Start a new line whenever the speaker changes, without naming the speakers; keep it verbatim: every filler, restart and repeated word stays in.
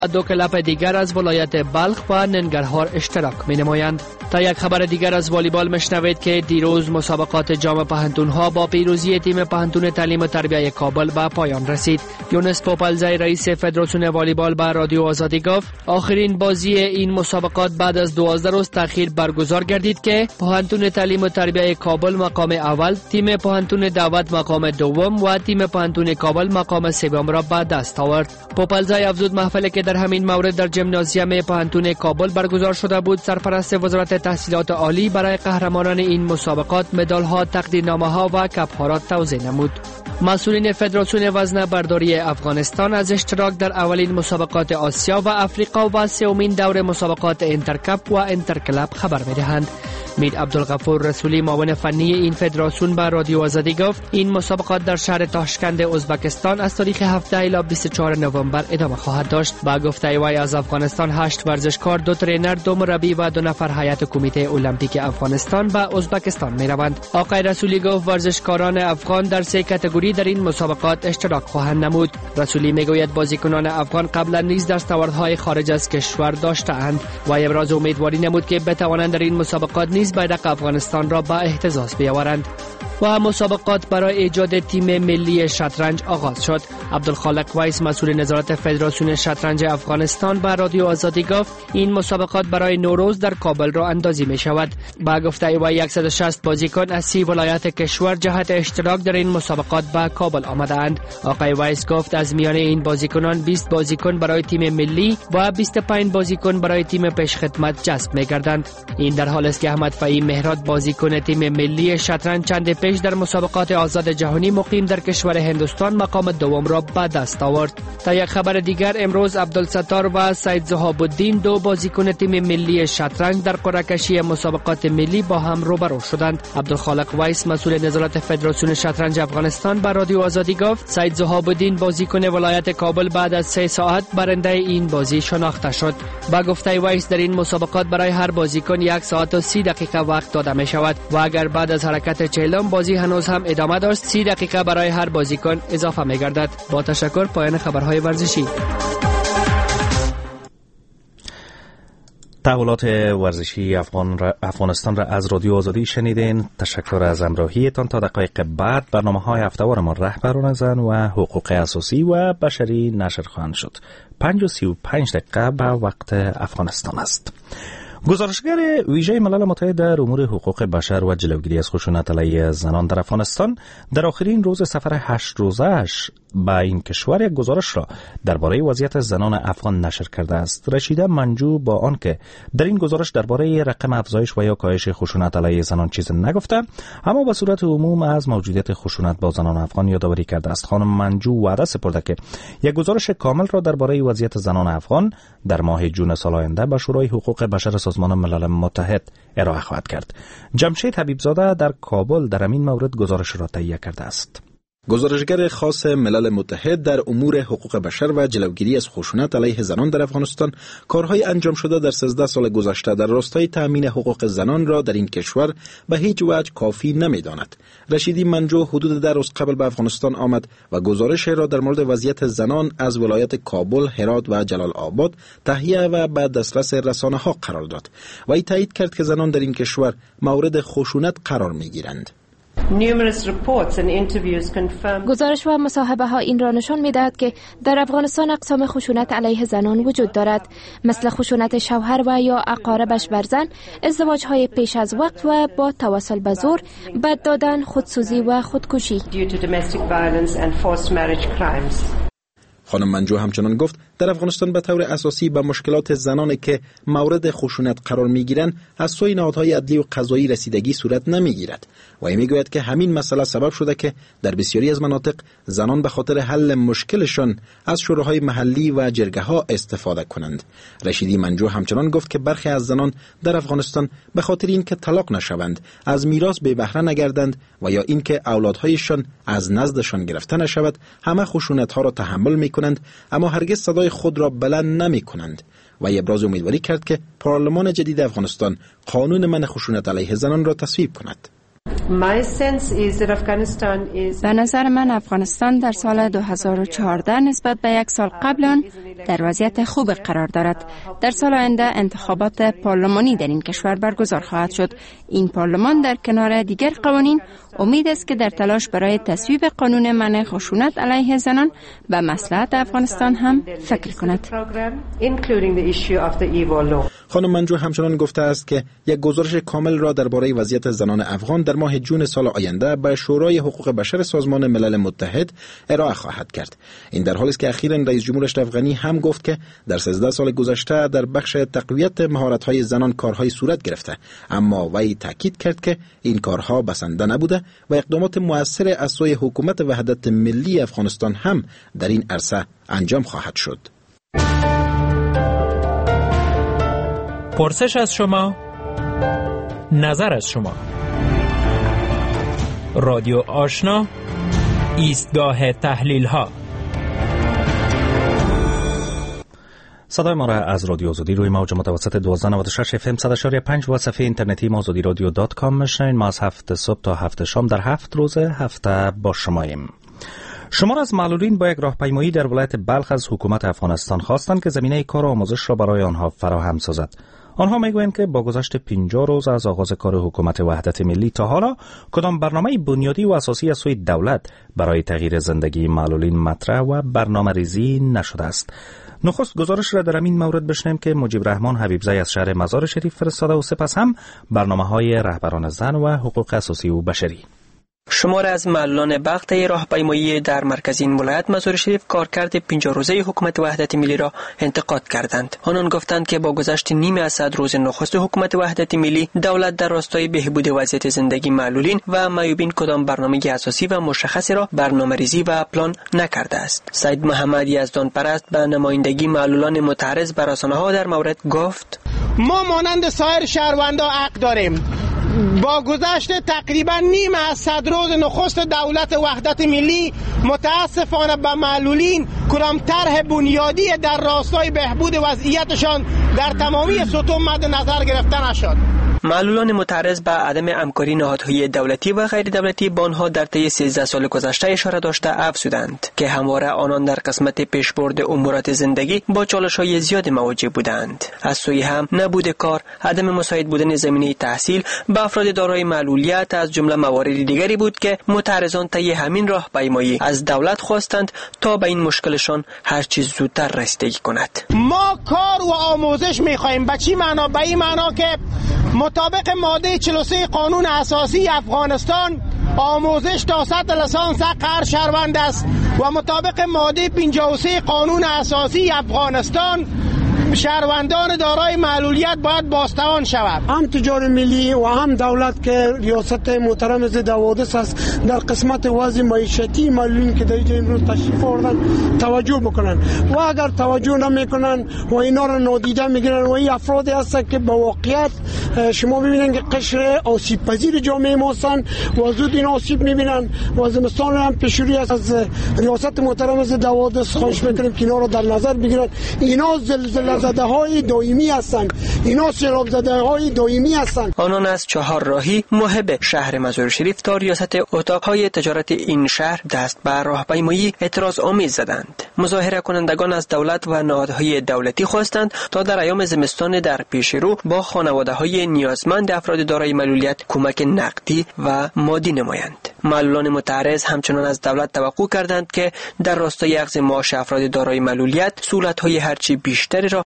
دو کلاب دیگر از ولایت بلخ و ننگرهار اشتراک می نمایند. تا یک خبر دیگر از والیبال مشنوید که دیروز مسابقات جام پهنتونها با پیروزی تیم پهنتون تعلیم و تربیت کابل به پایان رسید. یونس پوپلزی رئیس فدراسیون والیبال به رادیو آزادی گفت آخرین بازی این مسابقات بعد از دوازده روز تأخیر برگزار گردید که پهنتون تعلیم و تربیت کابل مقام اول، تیم پهنتون دعوت مقام دوم و تیم پهنتون کابل مقام سوم را به دست آورد. پوپلزی افزود محفلی که در همین مورد در ژیمنازیوم پهنتون کابل برگزار شده بود، سرپرست وزارت تحصیلات عالی برای قهرمانان این مسابقات مدال‌ها، تقدیرنامه‌ها و کپ‌ها را توزیع نمود. مسئولین فدراسیون وزنه برداری افغانستان از اشتراک در اولین مسابقات آسیا و افریقا و سومین دور مسابقات انترکپ و انترکلاب خبر می‌دهند. میر عبدالغفور رسولی معاون فنی این فدراسیون به رادیو آزادی گفت این مسابقات در شهر تاشکند ازبکستان از تاریخ هفده الی بیست و چهار نوامبر ادامه خواهد داشت. با گفته وی از افغانستان هشت ورزشکار، دو ترینر، دو مربی و دو نفر هیئت کمیته المپیک افغانستان به ازبکستان می روند. آقای رسولی گفت ورزشکاران افغان در سه کاتگوری در این مسابقات اشتراک خواهند نمود. رسولی میگوید بازیکنان افغان قبلا نیز دستاوردهای خارج از کشور داشته‌اند و ابراز امیدواری نمود که بتوانند در این مسابقات نیز بیرق افغانستان را به اهتزاز بیاورند. و مسابقات برای ایجاد تیم ملی شطرنج آغاز شد. عبدالخالق ویس مسئول نظارت فدراسیون شطرنج افغانستان به رادیو آزادی گفت این مسابقات برای نوروز در کابل را اندازی می شود. با گفته او صد و شصت بازیکن از سی ولایت کشور جهت اشتراک در این مسابقات به کابل آمده اند. آقای ویس گفت از میان این بازیکنان بیست بازیکن برای تیم ملی و بیست و پنج بازیکن برای تیم پیشخدمت جذب می گردند. این در حالی است که احمد فهیم مهراد بازیکن تیم ملی شطرنج چند پیش در مسابقات آزاد جهانی مقیم در کشور هندوستان مقام دوم را به دست آورد. تا یک خبر دیگر امروز عبدالستار و سید ذهاب الدین دو بازیکن تیم ملی شطرنج در قرعه کشی مسابقات ملی با هم روبرو شدند. عبدالخالق ویس مسئول نظارت فدراسیون شطرنج افغانستان به رادیو آزادی گفت سید ذهاب الدین بازیکن ولایت کابل بعد از سه ساعت برنده این بازی شناخته شد. با گفته ویس در این مسابقات برای هر بازیکن یک ساعت و سی دقیقه وقت داده می شود و اگر بعد از حرکت چهلم بازی هنوز هم ادامه داشت سی دقیقه برای هر بازیکن اضافه می گردد. با تشکر پایان خبرهای ورزشی.
تحولات ورزشی افغان را افغانستان را از رادیو آزادی شنیدین. تشکر از همراهیتان. تا دقایق بعد برنامه‌های هفته‌وار ما رهبران زن و حقوق اساسی و بشری نشر خواهند شد. پنج و سی و پنج دقیقه به وقت افغانستان است. گزارشگر ویژه ملل متحد در امور حقوق بشر و جلوگیری از خشونت علیه زنان در افغانستان در آخرین روز سفر هشت روزه‌اش به این کشور یک گزارش را درباره وضعیت زنان افغان نشر کرده است. رشیده منجو با آنکه در این گزارش درباره رقم افزایش و یا کاهش خشونت علیه زنان چیز نگفته، اما به صورت عموم از موجودیت خشونت با زنان افغان یادآوری کرده است. خانم منجو وعده سپرده که یک گزارش کامل را درباره وضعیت زنان افغان در ماه جون سال آینده به شورای حقوق بشر سازمان ملل متحد ارائه خواهد کرد. جمشید حبیبزاده در کابل در این مورد گزارش را تهیه کرده است.
گزارشگر خاص ملل متحد در امور حقوق بشر و جلوگیری از خشونت علیه زنان در افغانستان کارهای انجام شده در سیزده سال گذشته در راستای تأمین حقوق زنان را در این کشور به هیچ وجه کافی نمی‌داند. رشیدی منجو حدود ده روز قبل به افغانستان آمد و گزارش را در مورد وضعیت زنان از ولایت کابل، هرات و جلال آباد تهیه و به دسترس رسانه‌ها قرار داد. و ای تایید کرد که زنان در این کشور مورد خشونت قرار می‌گیرند.
گزارش و مصاحبه ها این را نشان می دهد که در افغانستان اقسام خشونت علیه زنان وجود دارد، مثل خشونت شوهر و یا اقاربش بر زن، ازدواج های پیش از وقت و با توسل به زور، بد دادن، خودسوزی و خودکشی.
خانم منجو همچنان گفت در افغانستان به طور اساسی به مشکلات زنانی که مورد خشونت قرار میگیرند از سوی نهادهای عدلی و قضایی رسیدگی صورت نمیگیرد و این میگوید که همین مسئله سبب شده که در بسیاری از مناطق زنان به خاطر حل مشکلشان از شوراهای محلی و جرگه ها استفاده کنند. رشیدی منجو همچنان گفت که برخی از زنان در افغانستان به خاطر اینکه طلاق نشوند، از میراث بی بهره نگردند و یا اینکه اولادهایشان از نزدشان گرفته نشود، همه خشونت ها را تحمل میکنند اما هرگز صدای خود را بلند نمی کنند و ابراز امیدواری کرد که پارلمان جدید افغانستان قانون منع خشونت علیه زنان را تصویب کند.
به نظر من افغانستان در سال دو هزار و چهارده نسبت به یک سال قبل آن در وضعیت خوب قرار دارد. در سال آینده انتخابات پارلمانی در این کشور برگزار خواهد شد. این پارلمان در کنار دیگر قوانین امید است که در تلاش برای تصویب قانون منع خشونت علیه زنان به مصلحت افغانستان هم فکر کند.
خانم منجو همچنان گفته است که یک گزارش کامل را درباره وضعیت زنان افغان در ماه جون سال آینده به شورای حقوق بشر سازمان ملل متحد ارائه خواهد کرد. این در حالی است که اخیراً رئیس جمهور اشرف غنی هم گفت که در سیزده سال گذشته در بخش تقویت مهارت‌های زنان کارهای صورت گرفته، اما وی تاکید کرد که این کارها بسنده نبوده و اقدامات مؤثر از سوی حکومت وحدت ملی افغانستان هم در این عرصه انجام خواهد شد.
پرسش از شما، نظر از شما. رادیو آشنا، ایستگاه تحلیل ها.
صدای ما را از رادیو آزادی روی موج متوسط دوازده نود و شش اف ام صد و چهار و پنج و صفحه اینترنتی مازادی رادیو دات کام میشنوید. ما از هفت صبح تا هفت شام در هفت روز هفته با شماییم. شمار از معلولین با یک راهپیمایی در ولایت بلخ از حکومت افغانستان خواستند که زمینه کار و آموزش را برای آنها فراهم سازد. آنها میگویند که با گذشت پنجاه روز از آغاز کار حکومت وحدت ملی تا حالا کدام برنامه بنیادی و اساسی از سوی دولت برای تغییر زندگی معلولین مطرح و برنامه ریزی نشده است. نخست گزارش را در این مورد بشنویم که مجیب رحمان حبیبزی از شهر مزار شریف فرستاده و سپس هم برنامه‌های رهبران زن و حقوق اساسی و بشری.
شمار از معلولان بلخ طی راهپیمایی در مرکز این ولایت مزار شریف کارکرد پنجاه روزه حکومت وحدت ملی را انتقاد کردند. آنان گفتند که با گذشت نیم اسد روز نخست حکومت وحدت ملی، دولت در راستای بهبود وضعیت زندگی معلولین و معیوبین کدام برنامه اساسی و مشخصی را برنامه‌ریزی و پلان نکرده است. سید محمد یزدان پرست به نمایندگی معلولان متعرض بر رسانه‌ها در مورد گفت:
ما مانند سایر شهروندان حق داریم. با گذشت تقریبا نیم از صد روز نخست دولت وحدت ملی، متاسفانه به معلولین کدام طرح بنیادی در راستای بهبود وضعیتشان در تمامی سطوح مد نظر گرفته نشد.
معلولان متعرض به عدم همکاری نهادهای دولتی و غیر دولتی با آنها در طی سیزده سال گذشته اشاره داشته افزودند که همواره آنان در قسمت پیشبرد امورات زندگی با چالش‌های زیاد مواجه بودند. از سوی هم نبود کار، عدم مساعد بودن زمینه تحصیل به افراد دارای معلولیت از جمله موارد دیگری بود که متعرضان طی همین راهپیمایی از دولت خواستند تا به این مشکلشان هر چیز زودتر رسیدگی کند.
ما کار و آموزش می‌خواهیم. به چی معنا؟ به این معنا که مطابق ماده چهل و سه قانون اساسی افغانستان آموزش تا سطح لیسانس حق هر شهروند است و مطابق ماده پنجاه و سه قانون اساسی افغانستان شهروندان دارای معلولیت باید بازتوان شود.
هم تجار ملی و هم دولت که ریاست محترم ضد حوادث است در قسمت وضع معیشتی معلولین که در اینجا امروز تشریف آوردن توجه بکنن و اگر توجه نمیکنن و اینا را نادیده میگیرن و این افرادی هستند که به واقعیت شما ببینن که قشر آسیب پذیر جامعه ما هستند و زود این آسیب میبینن و زمستان هم پیشروی است. از ریاست محترم ضد حوادث خواهش میکنیم که اینا را در نظر بگیرن. اینا زلزله زده های دائمی هستند، اینا سیلاب زده های دائمی هستند.
آنان از چهار راهی محب شهر مزار شریف تا ریاست اتاقهای تجارت این شهر دست به راهپیمایی اعتراض آمیز زدند. مظاهره کنندگان از دولت و نهادهای دولتی خواستند تا در ایام زمستان در پیش رو با خانواده های نیازمند افراد دارای معلولیت کمک نقدی و مادی نمایند. معلولان متعرض همچنان از دولت توقع کردند که در راستای اخذ معاش افراد دارای معلولیت سهولت‌های هرچی بیشتری را